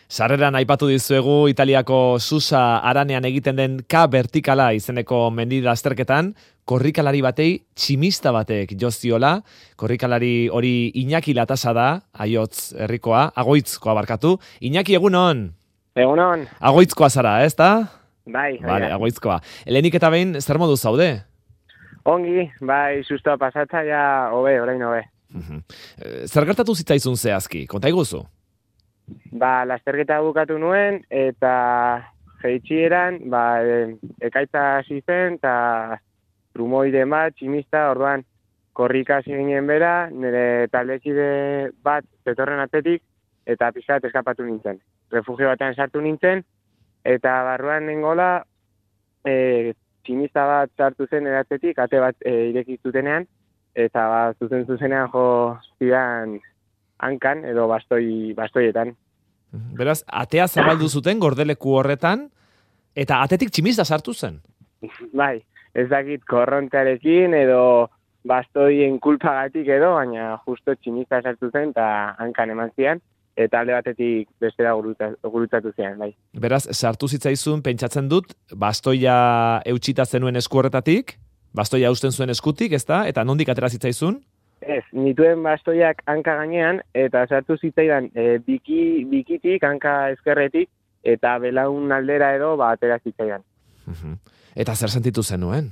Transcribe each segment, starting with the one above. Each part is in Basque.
Sarreran aipatu dizuegu Italiako Susa Aranean egiten den K vertikala izeneko mendi lasterketan, korrikalari batei tximista batek joziola, korrikalari hori Iñaki Latasa da, Aiotz herrikoa, Agoitzkoa barkatu. Iñaki, egunon? Egunon. Agoitzkoa zara, ez da? Bai. Vale, Agoitzkoa. Helenik eta behin, zer modu zaude? Ongi, bai, sustoa pasatza ja orain hobe. Zer gertatu zitzaizun zehazki, konta iguzu? Lasterketa bukatu nuen, eta jeitxieran, ekaitza hasi zen, eta trumoide bat, tximista, orduan, korrika hasi ginen bera, nire taldekide bat zetorren atletik, eta pixkat eskapatu nintzen. Refugio batean sartu nintzen, eta barruan nengola, tximista bat sartu zen eratzetik, ate bat irekizutenean, eta zuzenean jo zidan hankan edo bastoietan. Beraz, atea zabaldu zuten gordeleku horretan, eta atetik tximista sartu zen? Bai, ez dakit korrontearekin edo bastoien kulpagatik edo, baina justo tximista sartu zen eta hankan eman zian, eta alde batetik bestera gurutzatu zian, bai. Beraz, sartu zitzaizun, pentsatzen dut, bastoia eutxita zenuen esku horretatik, bastoia eusten zuen eskutik, ezta? Eta nondik atera zitzaizun? Ez, nituen bastoiak hanka gainean, eta sartu zitzaidan bikitik, hanka ezkerretik, eta belaun aldera edo atera zitzaidan. Eta zer sentitu zenuen?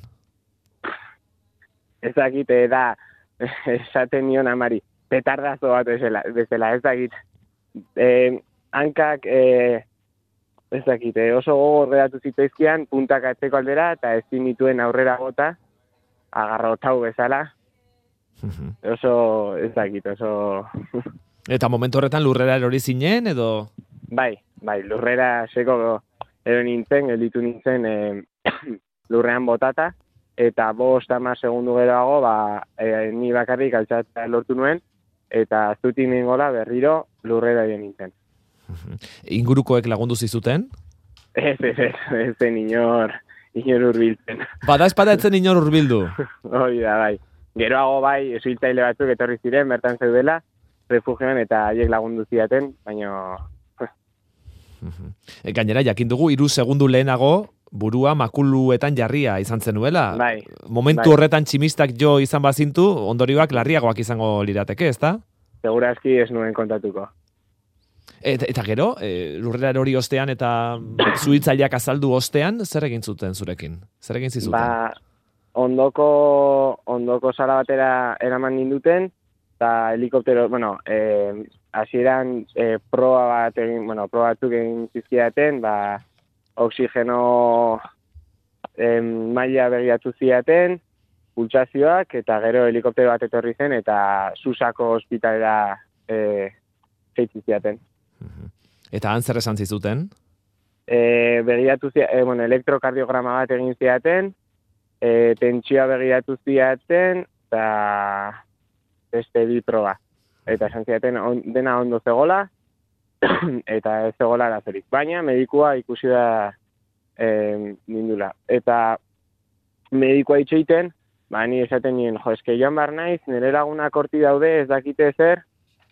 Ez dakit, da, esaten nion amari, petardazo bat bezala, ez dakit. Hankak, ez dakit, oso gogor geratu zitzaizkian, puntak atzeko aldera, eta ez nituen aurrera bota, agarrotau bezala. Oso, ez dakit, oso... Eta momentu horretan lurrera erori zinen, edo? Bai, lurrera seko ero nintzen, gelditu nintzen lurrean botata, eta 5-10 segundu geroago, ni bakarrik altxatzea lortu nuen, eta zutik ningola berriro lurrera ere nintzen. Ingurukoek lagundu zizuten? Ez zen inor urbiltzen. Bada espada etzen inor urbildu? Hori da, bai. Geroago bai, esuiltzaile batzuk etorri ziren, bertan zeudela, refugioan eta haiek lagundu zidaten, baina... Gainera, jakin dugu, 3 segundu lehenago, burua makuluetan jarria izan zenuela. Bai. Momentu horretan tximistak jo izan bazintu, ondorioak larriagoak izango lirateke, ezta? Segurazki ez nuen kontatuko. Eta gero, lurrera hori ostean eta zuhitzaileak azaldu ostean, zer egin zuten zurekin? Zer egin zizuten? Ondoko sala batera eraman ninduten, eta helikoptero, hasieran proba batzuk egin zizkidaten, oksigeno maila begiratu zidaten, pultsazioak, eta gero helikoptero bat etorri zen, eta Susako ospitalera zeitzi zidaten. Eta han zer esan zizuten? Begiratu zidaten, elektrokardiograma bat egin zidaten, tentsioa begiratu zidaten, eta beste 2 proba. Eta esan zidaten dena ondo zegola, eta ez zegoela arazorik. Baina medikua ikusi da nindula. Eta medikua itxoiten, ni esaten nien, eske joan bar naiz, nire lagunak horti daude, ez dakite zer,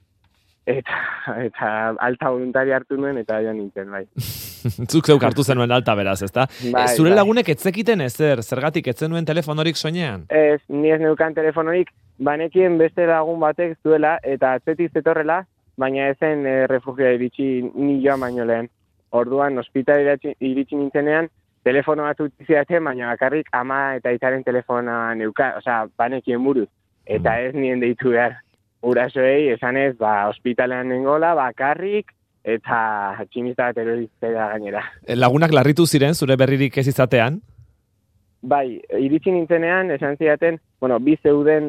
eta alta voluntari hartu nuen, eta joan nintzen, bai. Zuk zeuk hartu zenuen alta beraz, ezta? Zure lagunek etzekiten ezer, zergatik etzen nuen telefonorik soinean? Ez, ni ez neukan telefonorik, banekien beste lagun batek zuela, eta atzetik zetorrela, baina ezen refugioa iritsi ni joan baino lehen. Orduan, ospitala iritsi nintzenean, telefono bat utzi zidaten, baina bakarrik ama eta aitaren telefonoa neuka, banekien buruz. Eta ez nien deitu behar. Urasoei, esanez, ospitalean nengola, bakarrik, eta tximista bat eroritzea gainera. Lagunak larritu ziren, zure berririk ez izatean? Bai, iritsi nintzenean, esan zidaten, bi zeuden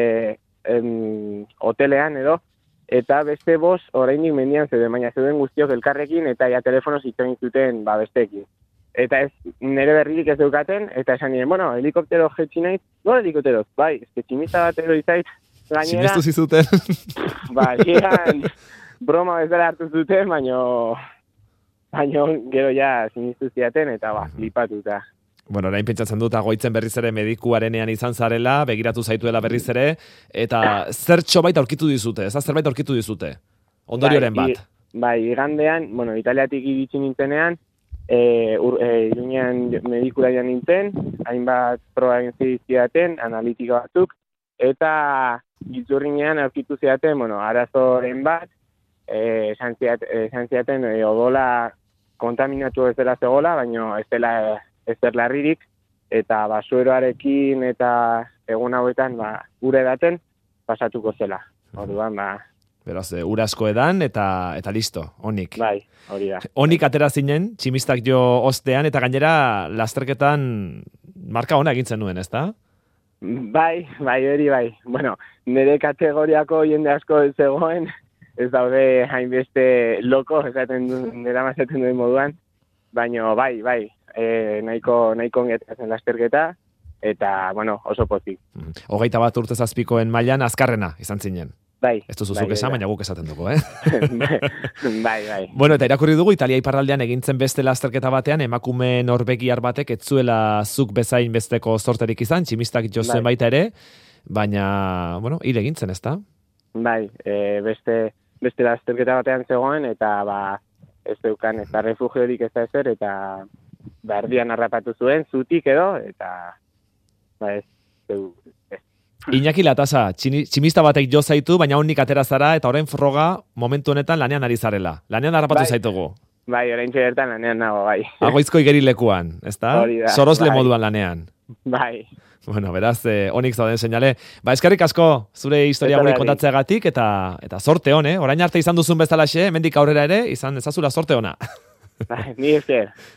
hotelean edo, eta beste 5 oraindik mendian zeuden, baina zeuden guztiok elkarrekin, eta ja telefonoz itxoin zuten besteekin. Eta ez, nire berririk ez daukaten, eta esan nire, helikoptero jetxi naiz, helikopteroz, bai, tximista bat eroitzait, gainera... Sinistu zizuten. Egan... broma bezala hartu zuten, baino gero ja sinistu ziaten, eta flipatuta. Bueno, orain pentsatzen dut Agoitzen berriz ere medikuarenean izan zarela, begiratu zaituela berriz ere, eta zerbait aurkitu dizute, ondorioren bat. bai, igandean, bueno, Italiatik iritsi nintzenean, Iruñean medikura joan nintzen, hainbat proba egin zidaten, analitika batzuk, eta giltzurrinean aurkitu zidaten, bueno, arazoren bat, esan zidaten odola kontaminatu ez dela zegoela, baina ez dela ezer larririk, eta basueroarekin eta egun hauetan ure daten pasatuko zela. Orduan, Beraz, urasko edan eta listo, honik. Bai, hori da. Honik atera zinen, tximistak jo ostean, eta gainera lasterketan marka ona egintzen nuen, ezta? Bai, hori bai. Bueno, nire kategoriako jende asko ez zegoen, ez daude hainbeste loko, esaten duen moduan, baina bai, nahiko ongetatzen lasterketa, eta, bueno, oso pozik. 21 urte zazpikoen mailan azkarrena izan zinen. Bai. Ez duzuzuk esan, baina guk esaten dugu, Bai. Bueno, eta irakurri dugu, Italia iparraldean egintzen beste lasterketa batean, emakume norbegiar batek ez zuela zuk bezain besteko sorterik izan, tximistak jozuen baita ere, baina, bueno, hil egintzen, ezta? Bai, beste lasterketa batean zegoen, eta ez deukan, ez da refugiorik ez da ezer, eta erdian harrapatu zuen, zutik edo, eta ez. Iñaki Latasa, tximista batek jo zaitu, baina honik atera zara, eta orain froga momentu honetan lanean ari zarela. Lanean harrapatu zaitugu. Bai, orain txertan lanean nago, bai. Agoizko igerilekuan, ezta? Sorosle moduan lanean. Bai. Bueno, beraz, honik zauden seinale. Eskerrik asko, zure historia guri kontatzeagatik, eta sorte hon, orain arte izan duzun bezalaxe, hemendik aurrera ere, izan ezazula sorte ona. Ni esker.